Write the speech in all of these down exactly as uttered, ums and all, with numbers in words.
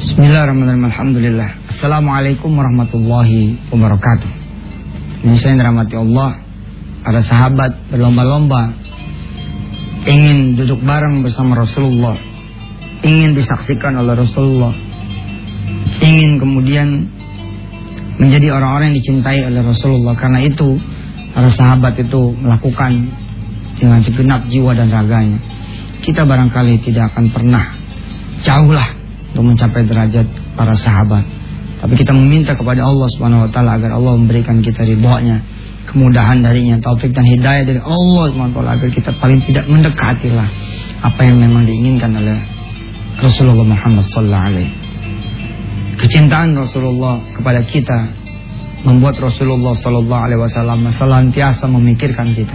Bismillahirrahmanirrahim. Alhamdulillah. Assalamualaikum warahmatullahi wabarakatuh. Ini saya dirahmati Allah. Para sahabat berlomba-lomba ingin duduk bareng bersama Rasulullah, ingin disaksikan oleh Rasulullah, ingin kemudian menjadi orang-orang yang dicintai oleh Rasulullah. Karena itu para sahabat itu melakukan dengan segenap jiwa dan raganya. Kita barangkali tidak akan pernah jauhlah untuk mencapai derajat para sahabat, tapi kita meminta kepada Allah Subhanahu wa taala agar Allah memberikan kita ridhonya, kemudahan darinya, taufik dan hidayah dari Allah Subhanahu wa taala, agar kita paling tidak mendekatilah apa yang memang diinginkan oleh Rasulullah Muhammad sallallahu alaihi. Kecintaan Rasulullah kepada kita membuat Rasulullah sallallahu alaihi wasallam senantiasa memikirkan kita.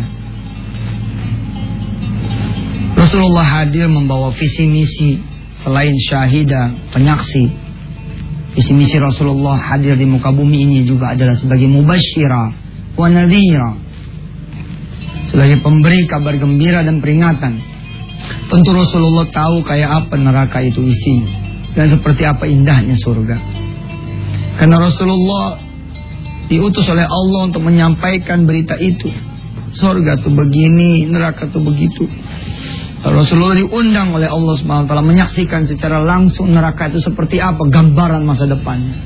Rasulullah hadir membawa visi misi. Selain syahida, penyaksi, visi misi Rasulullah hadir di muka bumi ini juga adalah sebagai mubasyira wa nadhira, sebagai pemberi kabar gembira dan peringatan. Tentu Rasulullah tahu kayak apa neraka itu isinya dan seperti apa indahnya surga. Karena Rasulullah diutus oleh Allah untuk menyampaikan berita itu. Surga itu begini, neraka itu begitu. Rasulullah diundang oleh Allah subhanahu wa taala menyaksikan secara langsung neraka itu seperti apa, gambaran masa depannya.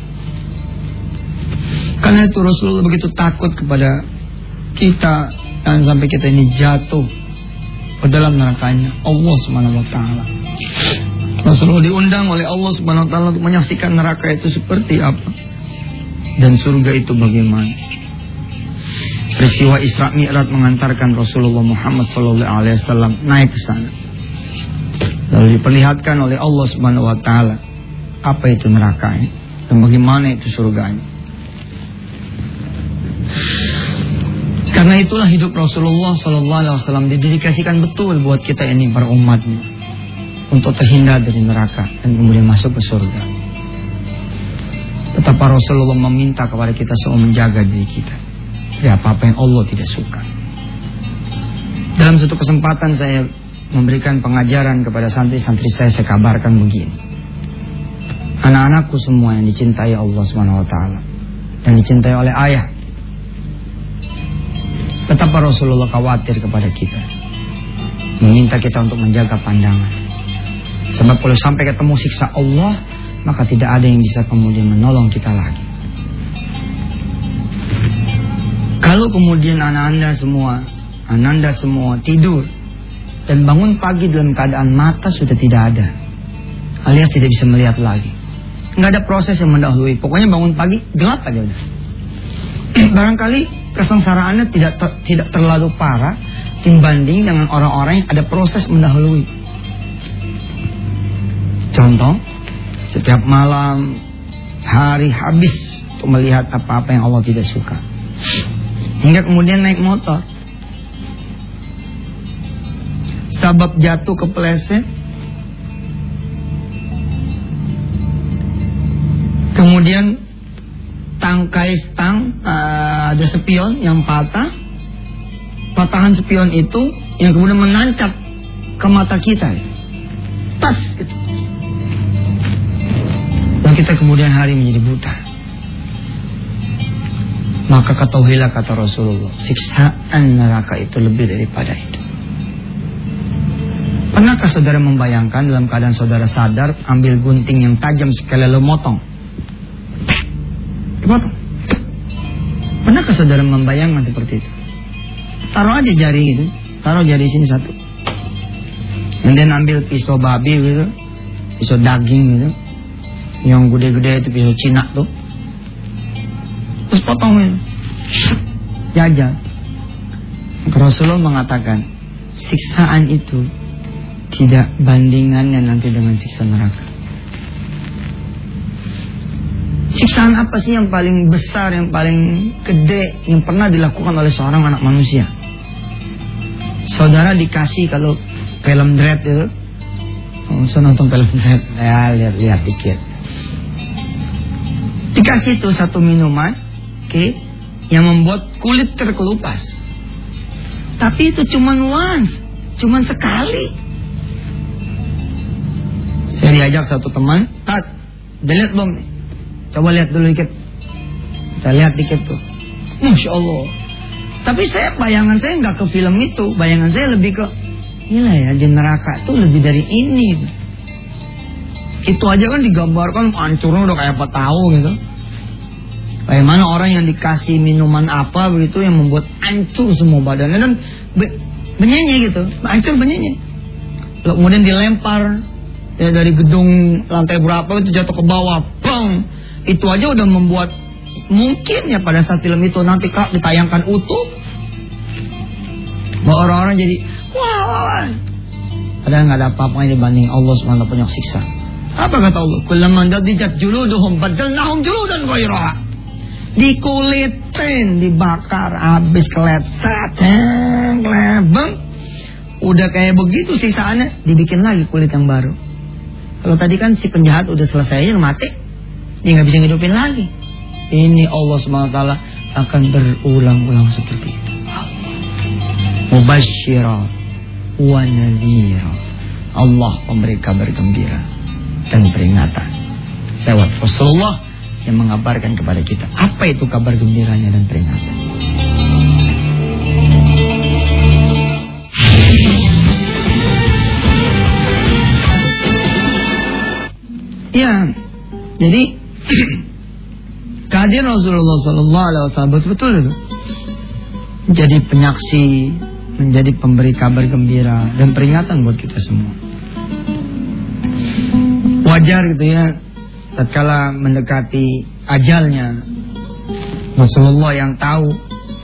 Karena itu Rasulullah begitu takut kepada kita dan sampai kita ini jatuh ke dalam nerakanya Allah subhanahu wa taala. Rasulullah diundang oleh Allah subhanahu wa taala untuk menyaksikan neraka itu seperti apa dan surga itu bagaimana. Peristiwa Isra Mi'raj mengantarkan Rasulullah Muhammad sallallahu alaihi wasallam naik ke sana. Lalu diperlihatkan oleh Allah Subhanahu wa taala apa itu nerakanya dan bagaimana itu surganya. Karena itulah hidup Rasulullah sallallahu alaihi wasallam didedikasikan betul buat kita ini para umatnya untuk terhindar dari neraka dan kemudian masuk ke surga. Tetap Rasulullah meminta kepada kita semua menjaga diri kita dari apa-apa yang Allah tidak suka. Dalam satu kesempatan saya memberikan pengajaran kepada santri-santri saya, saya kabarkan begini. Anak-anakku semua yang dicintai Allah subhanahu wa taala dan dicintai oleh ayah, betapa Rasulullah khawatir kepada kita, meminta kita untuk menjaga pandangan. Sebab kalau sampai ketemu siksa Allah, maka tidak ada yang bisa kemudian menolong kita lagi. Kalau kemudian anak-anda semua, anak-anda semua tidur dan bangun pagi dalam keadaan mata sudah tidak ada, alias tidak bisa melihat lagi, nggak ada proses yang mendahului, pokoknya bangun pagi gelap aja udah. Barangkali kesengsaraannya tidak ter, tidak terlalu parah dibanding dengan orang-orang yang ada proses mendahului. Contoh, setiap malam hari habis untuk melihat apa-apa yang Allah tidak suka, hingga kemudian naik motor, sabab jatuh kepleset, kemudian tangkai stang, uh, ada spion yang patah, patahan spion itu yang kemudian menancap ke mata kita, tas gitu. Dan kita kemudian hari menjadi buta. Maka ketahuilah kata Rasulullah, siksaan neraka itu lebih daripada itu. Pernahkah saudara membayangkan dalam keadaan saudara sadar, ambil gunting yang tajam sekali lalu motong? Dipotong. Pernahkah saudara membayangkan seperti itu? Taruh aja jari itu, taruh jari sini satu. Kemudian ambil pisau babi gitu, pisau daging gitu, yang gede-gede itu pisau Cina tuh. Terus potong itu, jajal. Rasulullah mengatakan, siksaan itu tidak bandingannya nanti dengan siksa neraka. Siksaan apa sih yang paling besar, yang paling gede, yang pernah dilakukan oleh seorang anak manusia? Saudara dikasih kalau film Dread itu, oh, saya nonton film Dread, ya lihat-lihat dikit. Dikasih itu satu minuman, oke, okay, yang membuat kulit terkelupas. Tapi itu cuman once, cuman sekali. Saya diajak satu teman, Tat, Udah lihat belum nih? Coba lihat dulu dikit. Kita lihat dikit tuh. Masya Allah. Tapi saya bayangan saya nggak ke film itu. Bayangan saya lebih ke, inilah ya, di neraka itu lebih dari ini. Itu aja kan digambarkan hancurnya udah kayak apa tahu gitu. Bagaimana orang yang dikasih minuman apa begitu yang membuat hancur semua badannya dan be- benyenye gitu, hancur benyenye. Lalu kemudian dilempar ya dari gedung lantai berapa itu jatuh ke bawah, bang. Itu aja udah membuat mungkin ya pada saat film itu nanti kak ditayangkan utuh, bahwa orang-orang jadi wah, wah, wah. Padahal nggak ada apa-apa dibanding Allah subhanahu wa taala punya siksa. Apa kata Allah? Kullaman dadijat juluduhum badalnahum juludan ghairaha. Dikulitin, dibakar, habis keletat, klebeng. Udah kayak begitu sisaannya, dibikin lagi kulit yang baru. Kalau tadi kan si penjahat udah selesai aja mati, dia nggak bisa ngidupin lagi. Ini Allah subhanahu wa taala akan berulang-ulang seperti itu. Mubasyshira wa nadhira. Allah memberi kabar gembira dan peringatan lewat Rasulullah yang mengabarkan kepada kita apa itu kabar gembiranya dan peringatan. Ya, jadi kehadiran Rasulullah Sallallahu Alaihi Wasallam betul-betul itu menjadi penyaksi, menjadi pemberi kabar gembira dan peringatan buat kita semua. Wajar gitu ya, tatkala mendekati ajalnya, Rasulullah yang tahu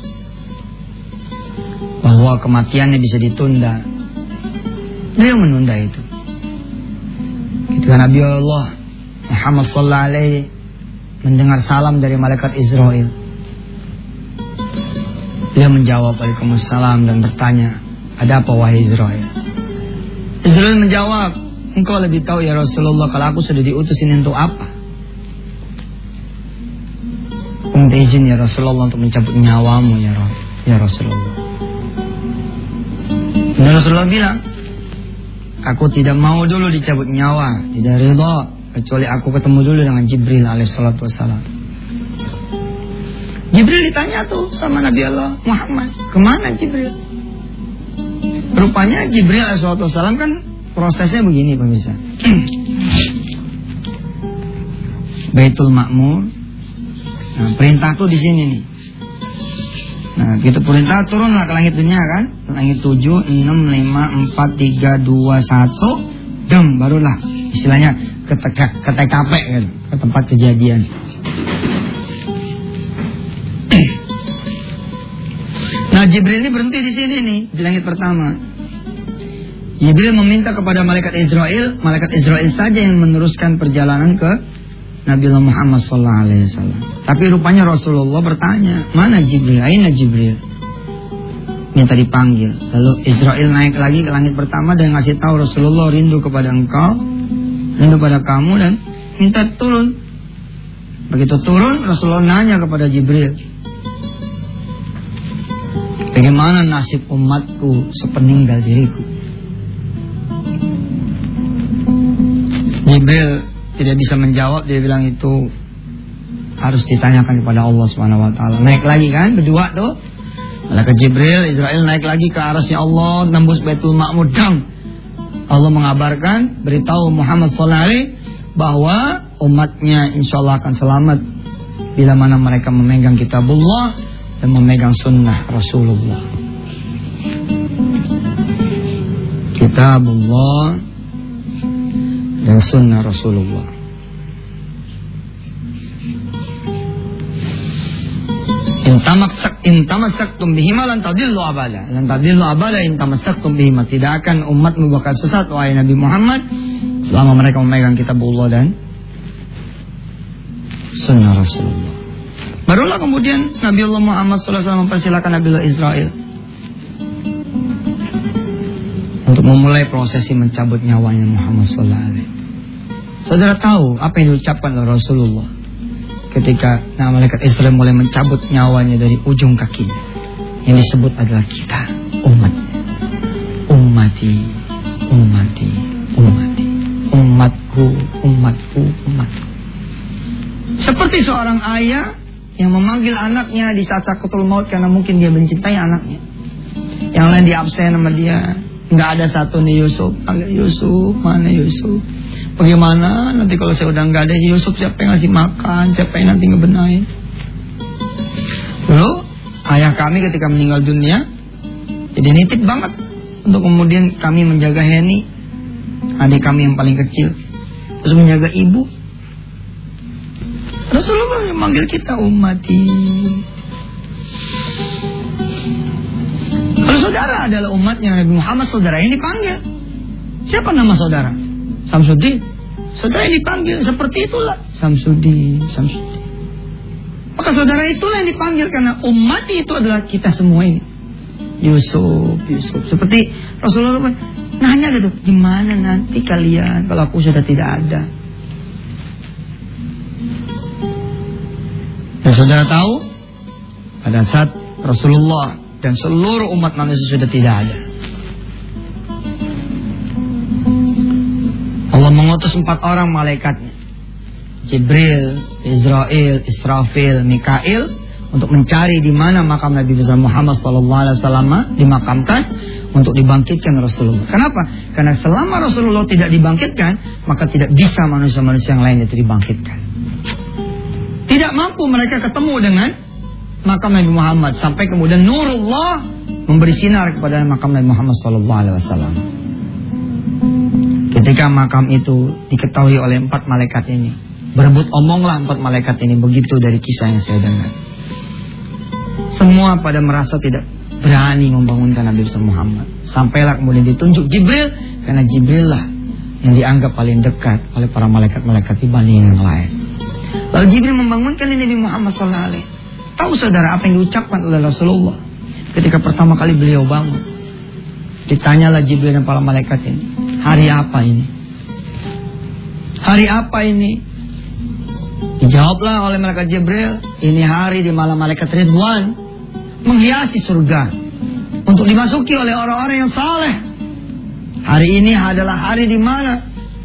bahwa kematiannya bisa ditunda, dia menunda itu. Ketika Nabi Allah Muhammad sallallahu alaihi mendengar salam dari malaikat Israel, dia menjawab Waalaikumsalam dan bertanya, ada apa wahai Israel? Israel menjawab, engkau lebih tahu ya Rasulullah, kalau aku sudah diutus ini untuk apa? Minta izin ya Rasulullah untuk mencabut nyawamu ya, ya Rasulullah. Dan Rasulullah bilang, aku tidak mau dulu dicabut nyawa, tidak ridha kecuali aku ketemu dulu dengan Jibril alaihissalatu wassalam. Jibril ditanya tuh sama Nabi Allah Muhammad, kemana Jibril? Rupanya Jibril alaihissalatu wassalam kan prosesnya begini pemirsa. Baitul Ma'mur. Nah, perintah tuh di sini nih. Nah, gitu perintah turunlah ke langit dunia kan? Langit tujuh, enam, lima, empat, tiga, dua, satu, dem, barulah istilahnya ke, ke, ke T K P kan, ke tempat kejadian. Nah, Jibril ini berhenti di sini nih, di langit pertama. Jibril meminta kepada malaikat Israel, malaikat Israel saja yang meneruskan perjalanan ke Nabi Muhammad sallallahu alaihi wasallam. Tapi rupanya Rasulullah bertanya, mana Jibril? Aina Jibril? Minta dipanggil. Lalu Israel naik lagi ke langit pertama dan ngasih tahu Rasulullah rindu kepada engkau, rindu pada kamu dan minta turun. Begitu turun, Rasulullah nanya kepada Jibril, bagaimana nasib umatku sepeninggal diriku? Jibril tidak bisa menjawab, dia bilang itu harus ditanyakan kepada Allah subhanahu wa taala. Naik lagi kan, berdua tuh. Malaikat Jibril, Israel naik lagi ke arasnya Allah, nembus Baitul Ma'mur. Allah mengabarkan, beritahu Muhammad sallallahu alaihi bahwa umatnya insyaallah akan selamat bila mana mereka memegang kitabullah dan memegang sunnah Rasulullah. Kitabullah dan sunnah Rasulullah. Intamassak intamasaktum bihima lan tadillu abada. Lan tadillu abada intamasaktum bihima. Tidak akan umat bakal sesat wahai Nabi Muhammad selama mereka memegang kitabullah dan sunnah Rasulullah. Barulah kemudian Nabi Allah Muhammad sallallahu alaihi wasallam mempersilakan Nabi Allah Israel untuk memulai prosesi mencabut nyawanya Muhammad sallallahu alaihi wasallam. Saudara tahu apa yang diucapkan oleh Rasulullah ketika nah, malaikat Israel mulai mencabut nyawanya dari ujung kakinya? Yang disebut adalah kita, umatnya. Ummati, ummati, ummati. Umatku, umatku, umatku. Seperti seorang ayah yang memanggil anaknya di saat sakatul maut karena mungkin dia mencintai anaknya. Yang lain diabsen sama dia. Nggak ada satu nih Yusuf. Agak Yusuf, mana Yusuf? Bagaimana nanti kalau saya udah nggak ada Yusuf, siapa yang ngasih makan? Siapa yang nanti ngebenahin? Dulu ayah kami ketika meninggal dunia, jadi nitip banget untuk kemudian kami menjaga Heni, adik kami yang paling kecil, terus menjaga ibu. Rasulullah memanggil kita ummati. Kalau saudara adalah umatnya Nabi Muhammad, saudara yang dipanggil. Siapa nama saudara? Samsudin. Saudara yang dipanggil seperti itulah. Samsudin, Samsudin. Maka saudara itulah yang dipanggil karena ummati itu adalah kita semua ini. Yusuf, Yusuf. Seperti Rasulullah nanya gitu, gimana nanti kalian kalau aku sudah tidak ada? Dan saudara tahu, pada saat Rasulullah dan seluruh umat manusia sudah tidak ada, Allah mengutus empat orang malaikatnya, Jibril, Israel, Israfil, Mikail, untuk mencari di mana makam Nabi besar Muhammad sallallahu alaihi wasallam dimakamkan untuk dibangkitkan Rasulullah. Kenapa? Karena selama Rasulullah tidak dibangkitkan, maka tidak bisa manusia-manusia yang lain itu dibangkitkan. Tidak mampu mereka ketemu dengan makam Nabi Muhammad sampai kemudian nurullah memberi sinar kepada makam Nabi Muhammad sallallahu alaihi wasallam. Ketika makam itu diketahui oleh empat malaikat ini, berebut omonglah empat malaikat ini, begitu dari kisah yang saya dengar. Semua pada merasa tidak berani membangunkan Nabi Muhammad. Sampailah kemudian ditunjuk Jibril, karena Jibril lah yang dianggap paling dekat oleh para malaikat-malaikat dibanding yang lain. Lalu Jibril membangunkan Nabi Muhammad sallallahu alaihi wasallam. Tahu saudara apa yang diucapkan oleh Rasulullah ketika pertama kali beliau bangun? Ditanyalah Jibril dan para malaikat ini, hari apa ini? Hari apa ini? Dijawablah oleh malaikat Jibril, ini hari di malam malaikat Ridwan menghiasi surga untuk dimasuki oleh orang-orang yang saleh. Hari ini adalah hari di mana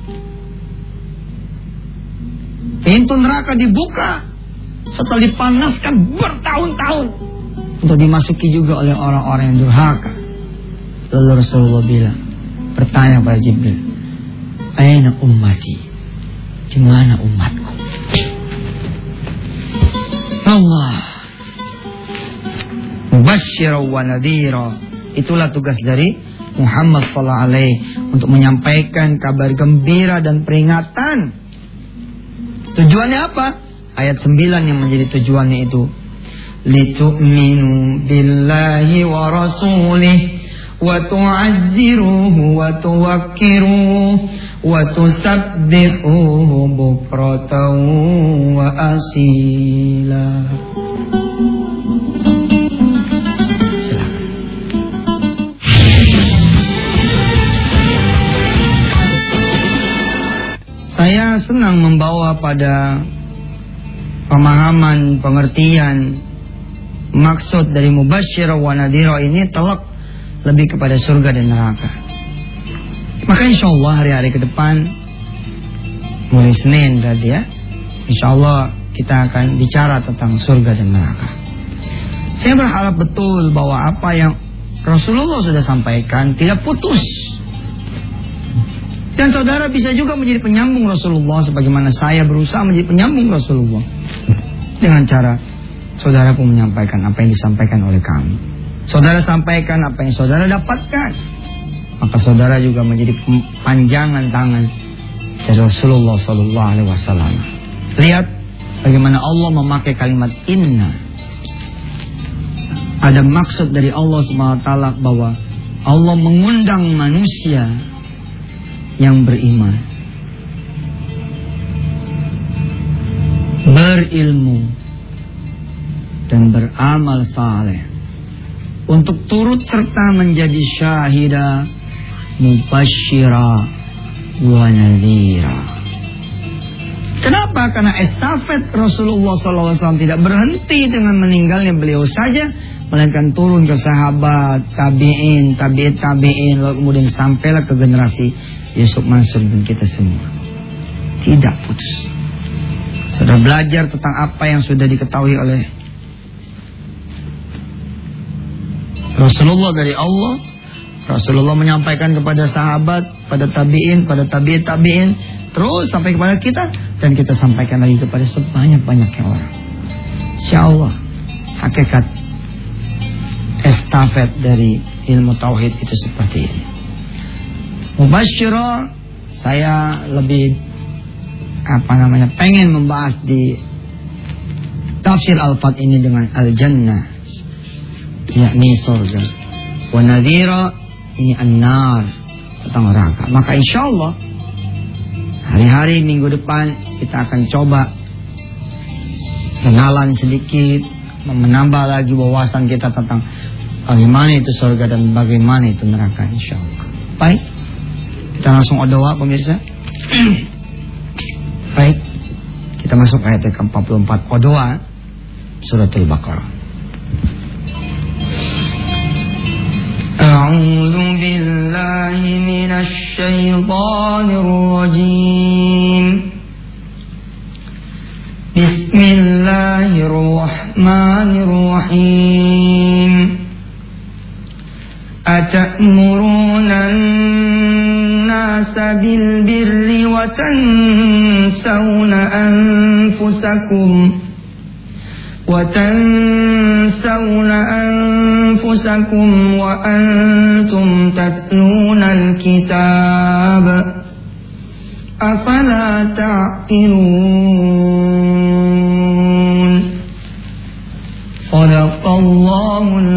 pintu neraka dibuka setelah dipanaskan bertahun-tahun untuk dimasuki juga oleh orang-orang yang durhaka. Lalu Rasulullah bilang, bertanya pada Jibril, aina ummati? Di mana umatku? Allah, mubasyshira wa nadhira. Itulah tugas dari Muhammad sallallahu alaihi untuk menyampaikan kabar gembira dan peringatan. Tujuannya apa? Ayat sembilan yang menjadi tujuannya itu, litu'minu billahi wa rasulih wa tu'azziruhu wa tuwakkiruhu wa tusabbihuhu bukratan wa asila. Silakan. Saya senang membawa pada pemahaman, pengertian maksud dari mubasysyira wa nadhira ini telak lebih kepada surga dan neraka. Maka insya Allah hari-hari ke depan, mulai Senin berarti ya, insya Allah kita akan bicara tentang surga dan neraka. Saya berharap betul bahwa apa yang Rasulullah sudah sampaikan tidak putus. Dan saudara bisa juga menjadi penyambung Rasulullah, sebagaimana saya berusaha menjadi penyambung Rasulullah. Dengan cara saudara pun menyampaikan apa yang disampaikan oleh kami. Saudara sampaikan apa yang saudara dapatkan, maka saudara juga menjadi panjangan tangan dari Rasulullah sallallahu alaihi wasallam. Lihat bagaimana Allah memakai kalimat inna. Ada maksud dari Allah subhanahu wa taala bahwa Allah mengundang manusia yang beriman, berilmu, dan beramal saleh untuk turut serta menjadi syahida, mubasysyira wa nadhira. Kenapa? Karena estafet Rasulullah sallallahu alaihi wasallam tidak berhenti dengan meninggalnya beliau saja, melainkan turun ke sahabat, tabi'in, tabi'in, tabi'in, lalu kemudian sampailah ke generasi Yusuf Mansur dan kita semua. Tidak putus. Sudah belajar tentang apa yang sudah diketahui oleh Rasulullah dari Allah. Rasulullah menyampaikan kepada sahabat, pada tabi'in, pada tabi'in tabi'in, terus sampai kepada kita, dan kita sampaikan lagi kepada sebanyak-banyaknya orang. Insyaallah hakikat estafet dari ilmu tauhid itu seperti ini. Mubasyirah, saya lebih apa namanya pengen membahas di tafsir al-fat ini dengan al-jannah, yakni surga, wa nadhira, ini an-nar, tentang neraka. Maka insyaallah hari-hari minggu depan kita akan coba kenalan sedikit, menambah lagi wawasan kita tentang bagaimana itu surga dan bagaimana itu neraka, insyaallah. Baik, kita langsung doa pemirsa. Baik, kita masuk ayat ke empat puluh empat doa suratul Baqarah. A'udzu billahi minasy syaithanir rajim. Bismillahirrahmanirrahim. Atamuruna an-nasa bil birri wa tansawna anfusakum wa tansawna anfusakum wa antum tatluna al-kitab afala ta'qilun. Shadaqallahul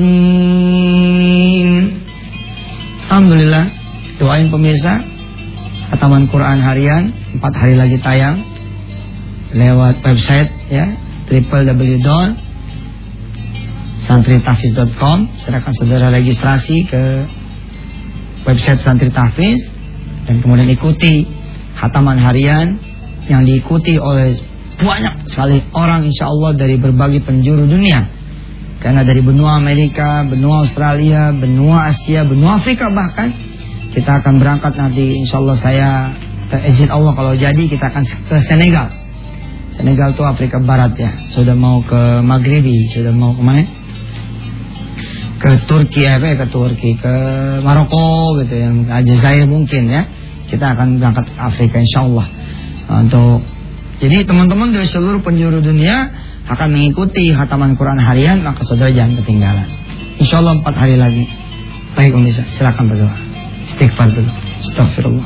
azim. Alhamdulillah, doain pemirsa khataman Quran harian empat hari lagi tayang lewat website ya, w w w dot santri tahfiz dot com. Silakan saudara registrasi ke website Santri Tahfiz dan kemudian ikuti khataman harian yang diikuti oleh banyak sekali orang insyaallah dari berbagai penjuru dunia. Karena dari benua Amerika, benua Australia, benua Asia, benua Afrika bahkan kita akan berangkat nanti insyaallah, saya izin Allah kalau jadi kita akan ke Senegal. Senegal itu Afrika Barat ya. Sudah mau ke Maghribi, sudah mau ke mana? Ke Turki apa ya, ke Turki, ke Maroko gitu ya, Aljazair mungkin ya. Kita akan berangkat ke Afrika insyaallah. Untuk jadi teman-teman dari seluruh penjuru dunia akan mengikuti khataman Quran harian, maka saudara jangan ketinggalan. Insyaallah empat hari lagi. Baik pemirsa, silakan berdoa. Istighfar dulu. Astagfirullah.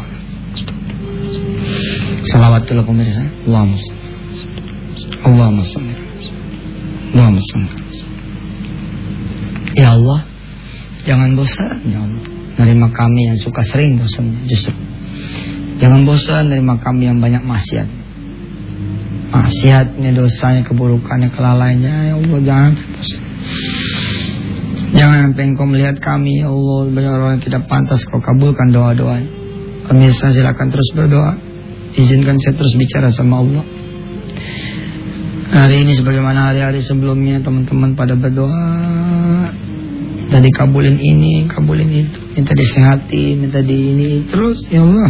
Salawat dulu pemirsa. Allahumma shalli. Allahumma shalli. Allahumma shalli. Ya Allah, jangan bosan ya Allah nerima kami yang suka sering bosan, justru jangan bosan nerima kami yang banyak maksiat. Maksiatnya, dosanya, keburukannya, kelalaiannya, ya Allah jangan bosan. Jangan sampai Engkau melihat kami ya Allah banyak orang yang tidak pantas, Kau kabulkan doa-doa. Pemirsa silakan terus berdoa. Izinkan saya terus bicara sama Allah. Hari ini sebagaimana hari-hari sebelumnya teman-teman pada berdoa, minta dikabulin ini, kabulin itu, minta disehati, minta di ini terus ya Allah.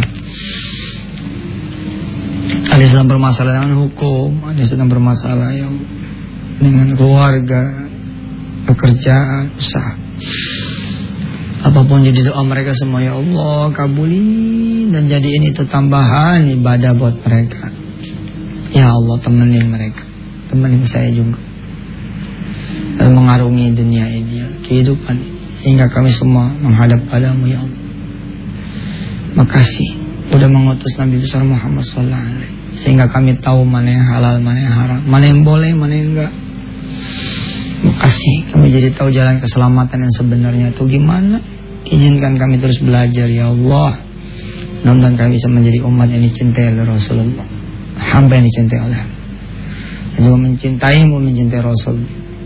Ada yang sedang bermasalah dengan hukum, ada yang sedang bermasalah ya Allah, dengan keluarga, pekerjaan, usaha. Apapun jadi doa mereka semua ya Allah kabulin, dan jadi ini itu tambahan ibadah buat mereka. Ya Allah temenin mereka, temenin saya juga, dan mengarungi dunia ini ya, kehidupan hingga kami semua menghadap padamu ya Allah. Makasih udah mengutus Nabi besar Muhammad sallallahu alaihi wasallam sehingga kami tahu mana yang halal, mana yang haram, mana yang boleh, mana yang enggak. Makasih kami jadi tahu jalan keselamatan yang sebenarnya itu gimana. Izinkan kami terus belajar ya Allah. Mudah-mudahan kami bisa menjadi umat yang dicintai oleh Rasulullah, hamba yang dicintai oleh dan juga mencintaimu, mencintai Rasul.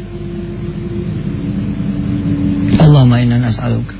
Allahumma inna nas'aluka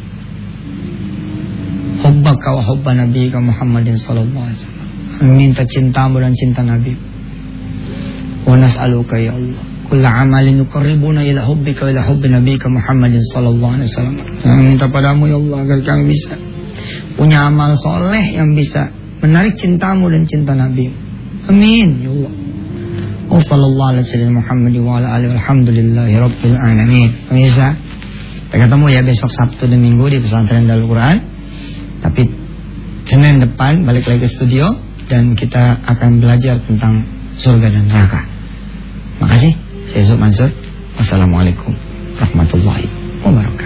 hubbaka wa hubba nabiyyika Muhammadin sallallahu alaihi wasallam. Minta cintamu dan cinta Nabi. Wa nas'aluka ya Allah kullu amalin yuqarribuna ila hubbika wa ila hubbi nabiyyika Muhammadin sallallahu alaihi wasallam. Minta padamu ya Allah agar kami bisa punya amal soleh yang bisa menarik cintamu dan cinta Nabi. Amin ya Allah. Wa sallallahu alaihi wasallam Muhammad wa ala alihi walhamdulillahi rabbil alamin. Pemirsa, kita ketemu ya besok Sabtu dan Minggu di Pesantren Darul Quran. Tapi Senin depan balik lagi ke studio dan kita akan belajar tentang surga dan neraka. Makasih. Saya Yusuf Mansur. Wassalamualaikum warahmatullahi wabarakatuh.